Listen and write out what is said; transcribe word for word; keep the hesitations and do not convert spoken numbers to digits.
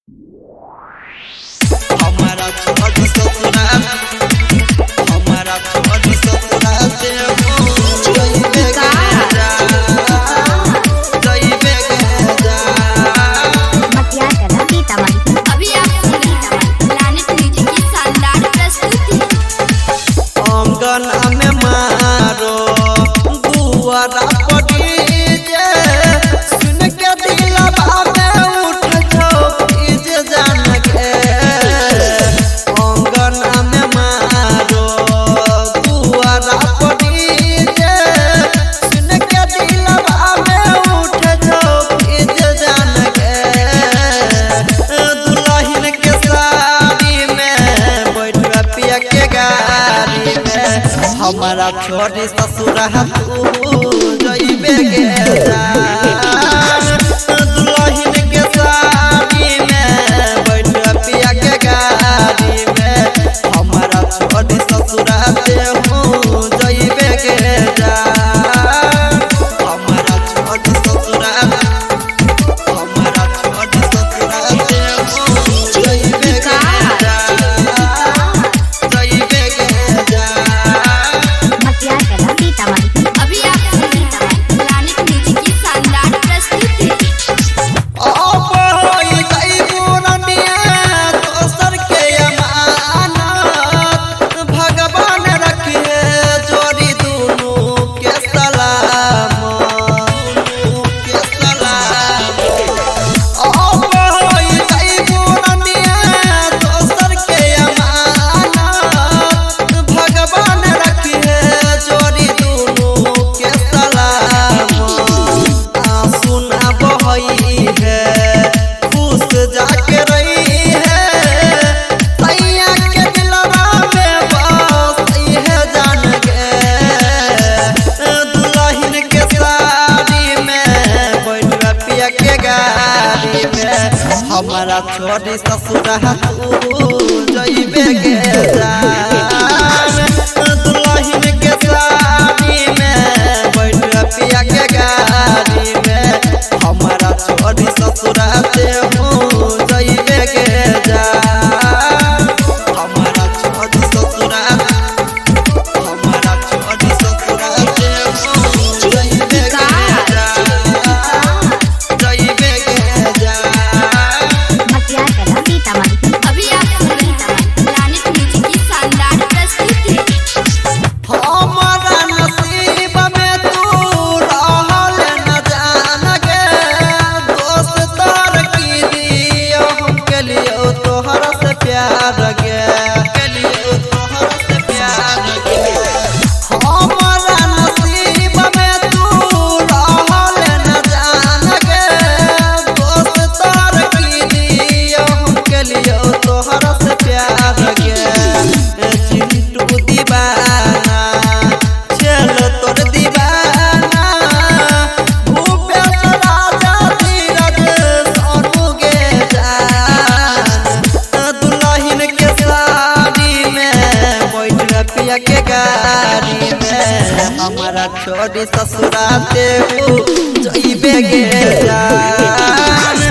हमारा छोड़ ससुरा हमारा छोड़ ससुरा से जइबे जा जइबे जा मतिया कला सीतामढ़ी। अभी आप सुन रहे हैं प्लैनेट म्यूजिक की शानदार प्रस्तुति। अंगना में मारो दुआरा पड़ी जे सुन के दिलवा में उठ जो इज जान के अंगना में मारो दुआरा पड़ी जे सुन के दिलवा में उठ जो इज जान के दुल्हन के साड़ी में बैठ पिया के गाड़ी में हमारा छोड़ी ससुरा तू जइबे के जा दुल्हन के साड़ी में बैठ पिया के गाड़ी में हमारा छोड़ी ससुरा ते हूँ जइबे के जा हमारा छोड़ी ससुरा हमारा छोड़ी ससुरा ते हूँ जइबे के जा जइबे के जा मतिया कला सीतामढ़ी। अभी आप सुन रहे हैं प्लैनेट म्यूजिक की शानदार प्रस्तुति। भगवान रखे जोड़ी दोनों के सलाम के सलाम दोसर के अमानत भगवान रखे जोड़ी दोनों के सलाम सुना बहई है खुश जाके रही है सैया के दिलवा में बस है जान के दुल्हन के साड़ी में बैठ पिया के गाड़ी में हमारा छोड़ी ससुरा तू जइबे के जा दुल्हन के साड़ी में बैठ पिया के गाड़ी में हमारा छोड़ी ससुरा ते हूँ जइबे के जा हमारा छोड़ी ससुरा हमारा छोड़ी ससुरा ते हूँ जइबे के जा जइबे के जा मतिया कला सीतामढ़ी। अभी आप सुन रहे हैं प्लैनेट म्यूजिक की शानदार प्रस्तुति। हमारा नसीब में तू रहल न जान के दोस्त तार की दियो हम के लिए तोहरा से प्यार गे के लिए तोहरा से प्यार गे हमारा नसीब में तू रहल न जान के दोस्त तार की दियो हम के लिए तोहरा से प्यार गे चिंटू दीवाना चलो तोर दीवाना भूपेश राजा धीरज सोनू गे जान दुल्हन के साड़ी में बैठ पिया के गाड़ी में हमारा छोड़ी ससुरा ते जइबे गे जान